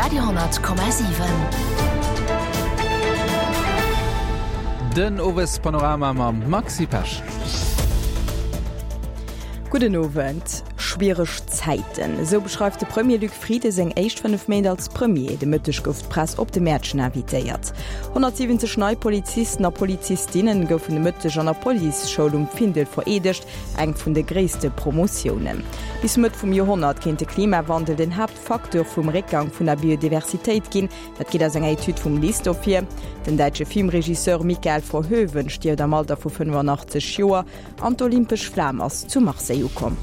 Radio,7. Den Owes Panorama ma Maxi Pasch. Guten Abend. Schwierig Zeiten. So beschreibt der Premier Luc Friede seng echt 5 Monate als Premier de Mütterschriftpress op de Märschen invitiert. 170 neue Polizisten und Polizistinnen goufen de Müttech an der Polizeschulung Findel veredigt, eng vun de größte Promotionen. Bis mit vom Jahrhundert kennt der Klimawandel den Hauptfaktor vom Rückgang von der Biodiversität gehen. Das geht aus einer Etude vom Listhof hier. Den deutsche Filmregisseur Michael Verhoeven stirbt am Alter von 85 Jahren an die Olympische Flammers zu Marseille gekommen.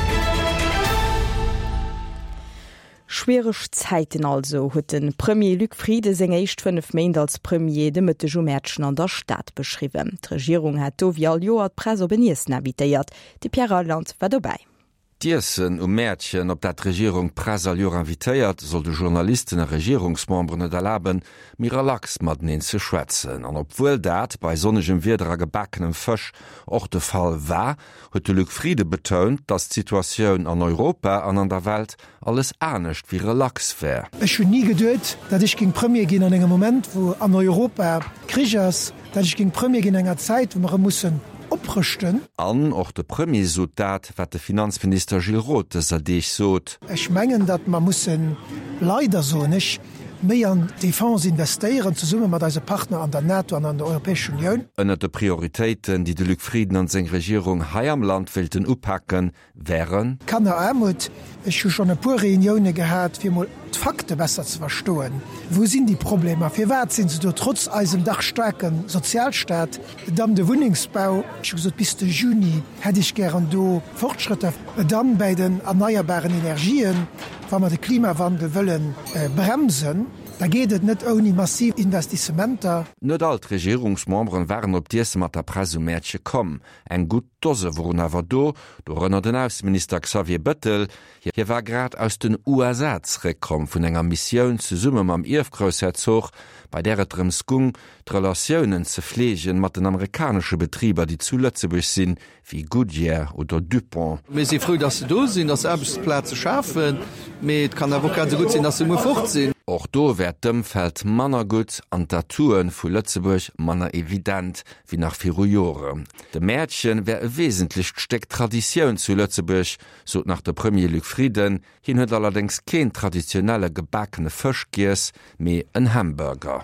Schwierig Zeiten also hat den Premier Luc Friede seng echt 5 Monate als Premier de Mëttech um Mäerschen an der Stadt beschrieben. Die Regierung hat do wie all Joer d'Presse op Niessen invitiert. De Pierre Arland war dabei. Diessen Mädchen op dat Regierung Prasalio invitéiert, soll de Journalisten a Regierungsmembre net erlaubben, mir relax mat den ze schwätzen. An obwohl dat bei sonnegem Wider gebackenem Fësch och de Fall war, huet de Luc Friede betont, dat Situationun an Europa an der Welt alles ernstcht wie relax wär. Ech hun nie gedeut, dat ich ging Premier gin an engem Moment, wo an Europa Krigers, dat ich ging Premier gin enger Zeit, wo man mussssen oprchten. An och de Premier Sodat wat de Finanzminister Gilles Roth deich sot. Ech menggen, dat man mussssen leider so nicht méi an Defense investieren zu summe mat als Partner an der NATO an der Europäischen Union. Ënner de Prioritäten, die de Luc Frieden an seg Regierung hai am Land wilden uppacken, wären Kann Armut ech schon e pure Reunionune gehabt, fir mal Fakte besser zu verstoen. Wo sind die Probleme? Fir wat sind sie trotz eisem Dachstärken Sozialstaat, dann de Wohnungsbau bis de Juni hätte ich gern do Fortschritte dann bei den erneuerbaren Energien, wenn wir den Klimawandel wollen bremsen. Da geht et net oni massiv Investissementer. Not alt Regierungsmembren waren op Diese mat der Pressemätsche kom. Eng gut Dose wurden awer do ënner den Außenminister Xavier Bettel, hier war grad aus den USA zrekom vun enger Missionioun ze summe am Irfgrosherzog, bei der et Remskung d'Relationioen ze pflegen mat den amerikanische Betrieber, die zu Lützeburg sinn, wie Goodyear oder Dupont. Me se früh, dat se do sinn, dass Erbesplätze schaffen, met kann der Avocat so gut sinn, dat se mo fortsinn. Och do wär dëmfeld Manner gut an Datuen vu Lützeburg manner evident wie nach 4 Jore. De Mädchen wär e wesentlich steck Traditionioun zu Lützeburg, so nach der Premier Luc Frieden, hin huet allerdings kein traditionelle gebackene Fischgiers, méi en Hamburger.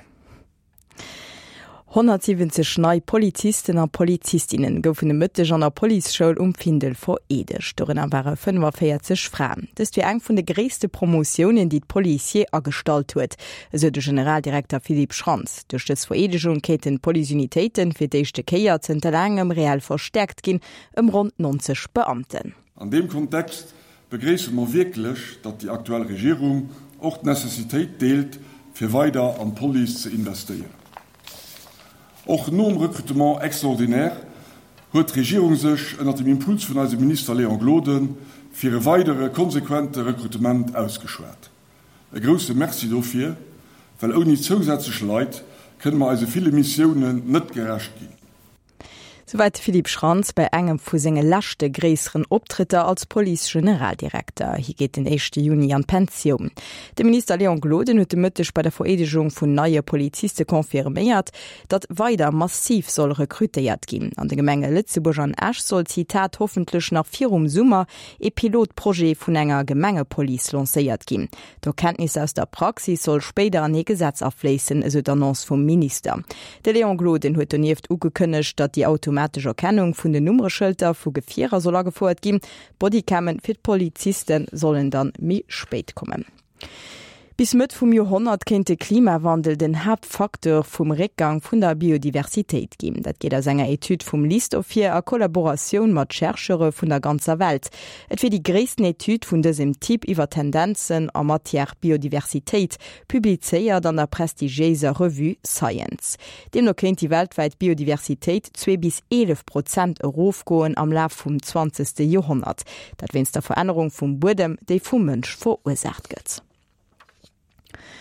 170 neue Polizisten und Polizistinnen goufen de Mëttech an der Polizeschule Findel veredigt. Darin waren 45 Frauen. Das ist wie eng vun de größten Promotionen, die Polizei angestalt huet, so der Generaldirektor Philipp Schranz. Durch das Vereedigung käten Poliziunitäten fir d'échte Keier langem real verstärkt gin, rund 90 Beamten. An dem Kontext begrüßen wir wirklich, dass die aktuelle Regierung auch die Necessität deelt, für weiter an Police zu investieren. Auch nur im Recrutement extraordinär hat die Regierung sich unter dem Impuls von unserem Minister Leon Gloden für ein weiteres konsequentes Recrutement ausgeschwert. Ein grosses Merci dafür, weil ohne zusätzliche Leute können wir also viele Missionen nicht gerecht gehen. Soweit Philipp Schranz bei engem vu senge lachte gräseren Optritte als Police-Generaldirektor. Hier geht den 1. Juni an Pension. Der Minister Leon Gloden huet Mëttech bei der Vereedigung vun neue Polizisten konfirmiert, dat weiter massiv soll rekrutiert gin. An de Gemenge Lützeburg an Asch soll Zitat hoffentlich nach 4 Summer e Pilotprojekt vun enger Gemengepolice lancéiert gin. D'Erkenntnis aus der Praxis soll später an e Gesetz afleessen, eso d'Annonce vom Minister. Der Leon Gloden huet nieft ugekënnecht, dat die automatische Erkennung vun den Nummerschilder vu Gefierer soll gefuert gin. Bodycamen fir Polizisten sollen dann mi spät kommen. Bis mit vom Jahrhundert kennt der Klimawandel den Hauptfaktor vom Rückgang von der Biodiversität geben. Das geht aus einer Etude vom Listhof hier, eine Kollaboration mit Chercheurs von der ganzen Welt. Es wird die größte Etude von diesem Typ über Tendenzen en matière Biodiversität, publiziert an der prestigiösen Revue Science. Demnach kennt die weltweite Biodiversität 2-11% raufgehen am Laufe vom 20. Jahrhundert. Das wenn's der Veränderung vom Boden, die vom Mensch verursacht wird.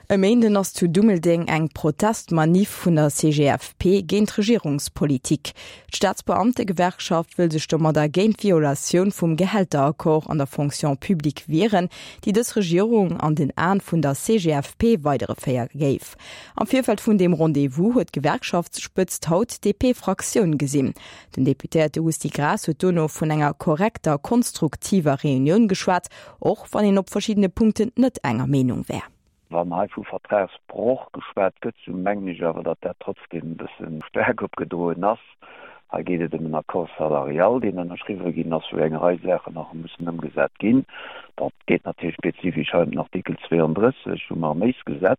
E Meenden ass zu Dummelding eng Protestmanif vun der CGFP géint Regierungspolitik. Staatsbeamtegewerkschaft will sech mat der Genviolationun vum Gehälterakkord an der Fonction publik wehren, die des Regierung an den Ahn vun der CGFP weitere Féier géif. Am Vierfeld vun dem Rendevous huet Gewerkschaftsspëtzt haut DP-Fraktion gesinn. Den Deputéerte Usti Gras huet Donno vun enger korrekter, konstruktiver Reunion geschwat, och wann en op verschiedene Punkten net enger Menung wär. Wann vu Vertragsbruch geschwert gëtt zu mengg awer dat der trotzdem bisssen sterk opgedroen ass geht dem Akkor salarial, den an derschriwe gin ass vu eng Reisächer nach mussssen ëmgesät ginn. Dat geht natürlich spezifisch den Artikel 32 Armeesgesetz,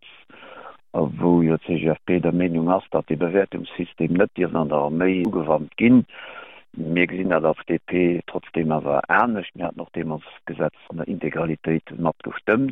wo jo CGFP der Meinung ass, dat die Bewertungssystem net Dir an der Armee ugewandt ginn. Mir gesinn dat FDP trotzdem awer ernstnecht mir hat noch dem als Gesetz an der Integralitéit mat gestimmt.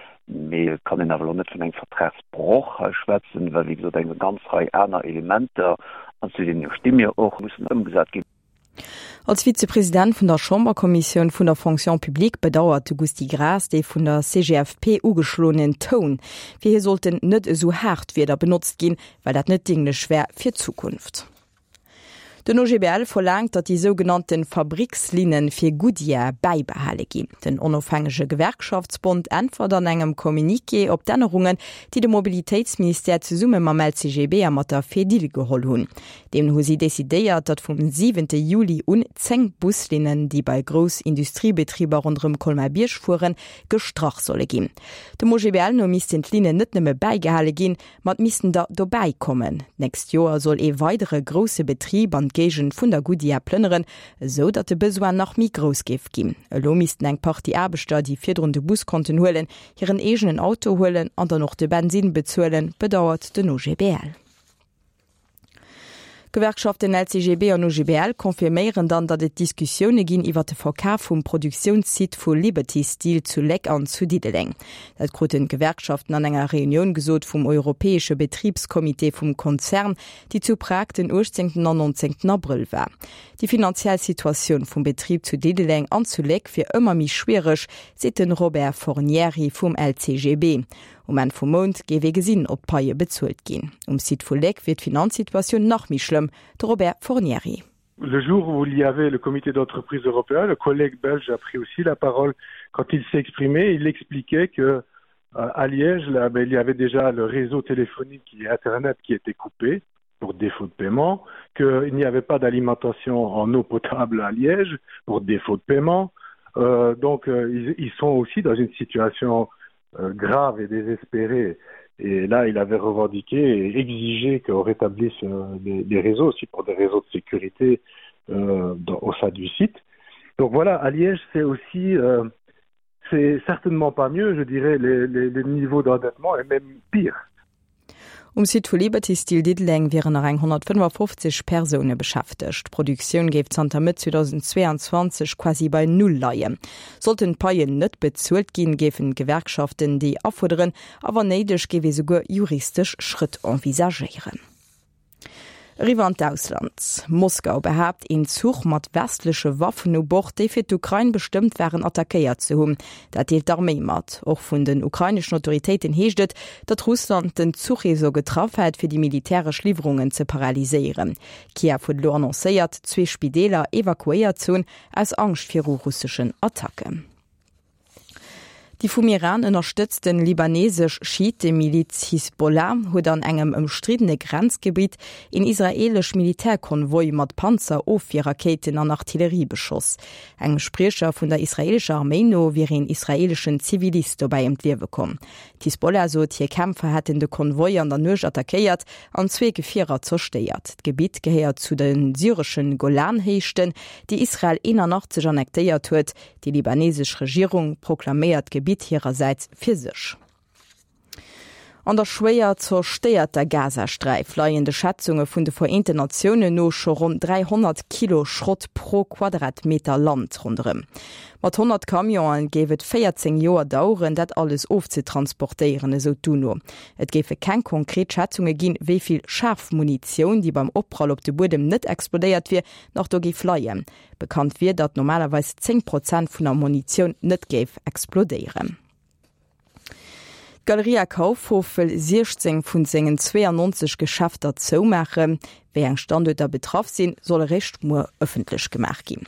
Me kann den awer net vun eng Vertragsbruch schwätzen, well wie so eng ganz rei Äner Elemente an zu den Stimme och mussssen ëmgesat gin. Als Vizepräsident vun der Chamberkommission vun der Fonction publik bedauerte Gusti Gras de vun der CGFP ugeschlonen Ton. Wie hier sollten net so hart wieder benutzt gin, weil dat net dinge schwer fir Zukunft. Den OGBL verlangt, dat die sogenannten Fabrikslinien fir Goodyear beibehalle gin. Den onofhängige Gewerkschaftsbund entfordert engem Kommuniqué op Dännerungen, die de Mobilitätsminister zu Summe mam LCGB a mat der Fedil geholl hunn. Dem hu sie desideiert, dat vom 7. Juli 10 Buslinien, die bei Grossindustriebetrieber rundrem Kolmar-Birsch fuhren, gestrach solle gin. Dem OGBL no mis den Linien net nëmme beigehalle gin, mat missen da dobei kommen. Nächst Joer soll weitere grosse Betrieb an Gegen vun der Goodyear plënneren, so dat de Besoin nach mi gross gif gin. Lo misisten eng Part die Erbeter, die firrunde Bus konnten hoelen, hireieren egenen Auto hoelen, an der noch de Benzin bezuelen, bedauert den OGBL. Gewerkschaften LCGB und OGBL konfirmieren dann, dat et Diskussionen ginn iwwer de Verkauf vum Produktionssite vu Liberty Steel zu Leck an zu Dideleng. Dat groten Gewerkschaften an enger Reunion gesot vum Europäesche Betriebskomitee vum Konzern, die zu Prag den 18. an 19. April war. Die finanzielle Situation vum Betrieb zu Dideleng an zu Leck fir ëmmer mi schwierigch, seten Robert Fornieri vum LCGB. En vum Mond gewe gesinn op Paie bezuelt gin. Site vu Leck wird Finanzsituation noch mi schlimm, de Robert Fornieri. Le jour où il y avait le comité d'entreprise européen, le collègue belge a pris aussi la parole. Quand il s'est exprimé, il expliquait que à Liège, là, il y avait déjà le réseau téléphonique et Internet qui était coupé pour défaut de paiement, qu'il n'y avait pas d'alimentation en eau potable à Liège pour défaut de paiement. Donc ils sont aussi dans une situation grave et désespéré. Et là, il avait revendiqué et exigé qu'on rétablisse les réseaux aussi pour des réseaux de sécurité au sein du site. Donc voilà, à Liège, c'est aussi, c'est certainement pas mieux, je dirais, les niveaux d'endettement est même pire. Site vu Liberty Steel Dideleng wären nach 155 Personen beschäftigt. Produktion geft Santa mit 2022 quasi bei null leiien. Sollten Paien net bezuelt gin, gefen Gewerkschaften die afforderen, aber neidech gewe sogar juristisch Schritt envisagieren. Riwand Auslands. Moskau behabt in Zug mat westlesche Waffen u Bord, die fir d'Ukraine bestimmt wären attackéiert zu hunn. Dat deelt d'Armee mat. Och vun den ukrainischen Autoritäten heeschtet, dat Russland den Zug eso getrafheit fir die militärisch Lieferungen ze paralyseieren. Kiew huet lo annoncéiert 2 Spideler evakuéiert zun aus Angst fir russischen Attacken. Die vom Iran unterstützten libanesisch Schiite-Miliz Hisbollah hat an engem umstrittene Grenzgebiet in israelisch Militärkonvoi mit Panzer auf vier Raketen an Artillerie beschoss. Ein Sprecher von der israelischen Armee no wäre in israelischen Zivilisten dabei im Leben gekommen. Hisbollah so die Kämpfer hatten den Konvoi an der Nusch attackiert und 2 Gefährer zerstört. Das Gebiet gehört zu den syrischen Golanhechten, die Israel 81 annektiert hat. Die libanesische Regierung proklamiert Gebiet ihrerseits für sich. An der schwer zerstört der Gazastreif leiende Schätzungen von den Vereinten Nationen no schon rund 300 Kilo Schrott pro Quadratmeter Land rundherum. Mit 100 Kamionen gäbe 14 Jahre dauern, das alles aufzutransportieren, so Tuno. Es gäbe keine konkrete Schätzungen geben, wie viel Scharfmunition, die beim Abprall auf dem Boden nicht explodiert wird, noch da fliehen. Bekannt wird, dass normalerweise 10% von der Munition nicht explodieren. Galeria Kaufhofel 16 vun segen 92 Geschäfter zoumache, wéi eng Standorter betraff sinn, soll recht mo öffentlich gemacht gin.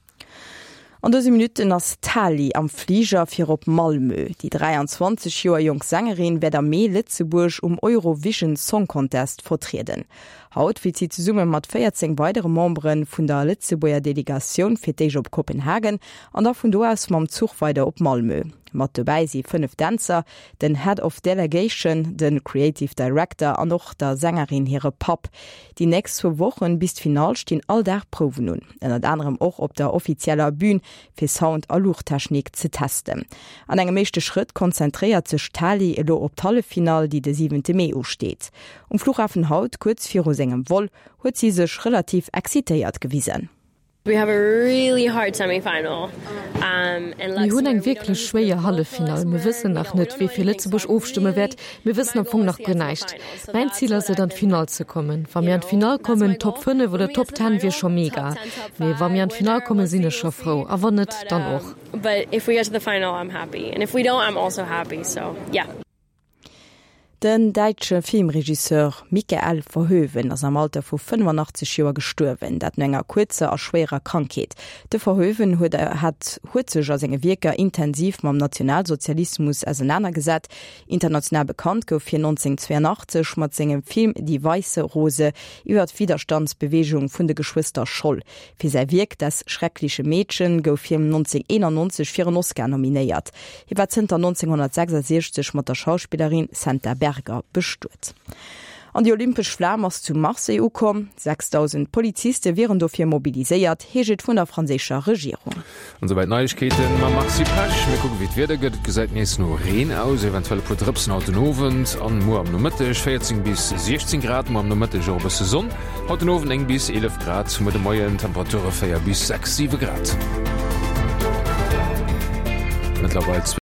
An 2 Minuten ass Tali am Flieger fir op Malmö. Die 23 Joer Jong Sängerin wär der Mee Litzeburg Eurovision Song Contest vertreten. Haut wie sie zusammen mat 14 weitere Membren vun der Litzeburger Delegation fir déich op Kopenhagen an der vun do aus mam Zug weiter op Malmö. Mat dabei sie 5 Tänzer, den Head of Delegation, den Creative Director an noch der Sängerin here Pap. Die nächste Wochen bis Final stehen all der Proben nun. Unter anderem auch op der offizieller Bühne für Sound- und Luchtechnik zu testen. An einem nächsten Schritt konzentriert sich Tali elo op Hallefinal, die der 7. Mai steht. Flughafen Haut kurz vor engem Woll huet sie sich relativ excitiert gewiesen. We have a really hard semifinal. Wir hunn eng wirklich schwéier Hallefinal. Wir wissen nach net, wie viel Litzebusch aufstimme wird. Wir wissen am Punkt noch geneicht. Mein Ziel ist es, an Final zu kommen. Wenn wir an Final kommen, Top 5 oder Top 10 wir schon mega. Nee, wenn wir an Final kommen, sind wir schon froh. Aber nicht, dann auch. But if we get to the final, I'm happy. And if we don't, I'm also happy. So, yeah. Den deitsche Filmregisseur Michael Verhoeven ass am Alter vu 85 Joer gestorwen, dat enger kurzer a schwerer Krankheet. De Verhoeven hat sech as enge Wieker intensiv mam Nationalsozialismus auseinandergesät. International bekannt gouf fir 1982 mat segem Film Die Weiße Rose iwwer d' Widerstandsbewegung vun de Geschwister Scholl. Fir sei Wirk das schreckliche Mädchen gouf fir 1991 fir een Oscar nominéiert. Iwer 1966 mat der Schauspielerin Santa Berger besturt. An die Olympisch Flammers zu Marseille kom, 6000 Polizisten wären dofir mobilisiert, heget vun der franzécher Regierung. Und soweit Neuigkeiten ma Maxi Pasch, mir gucken wie werde gëtt gesäit nees no Reen aus, eventuell pu Drëpsen Autonowen an Mo am Noëttech 14 bis 16 Grad mo am Noëttech ober Saison, Autonowen eng bis 11 Grad mat de moien Temperature 4 bis 6 7 Grad. Mittlerweile